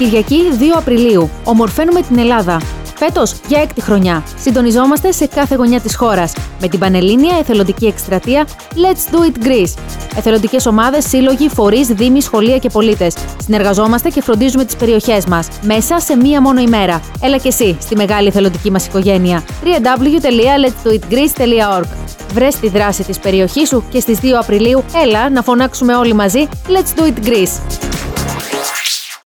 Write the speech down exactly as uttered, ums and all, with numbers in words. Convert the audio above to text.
Κυριακή δύο Απριλίου. Ομορφαίνουμε την Ελλάδα. Φέτος για έκτη χρονιά. Συντονιζόμαστε σε κάθε γωνιά της χώρας με την πανελλήνια εθελοντική εκστρατεία Let's Do It Greece. Εθελοντικές ομάδες, σύλλογοι, φορείς, δήμοι, σχολεία και πολίτες. Συνεργαζόμαστε και φροντίζουμε τις περιοχές μας μέσα σε μία μόνο ημέρα. Έλα και εσύ στη μεγάλη εθελοντική μας οικογένεια. double-u double-u double-u τελεία let's do it greece τελεία org. Βρες τη δράση της περιοχής σου και στις δύο Απριλίου έλα να φωνάξουμε όλοι μαζί Let's Do It Greece.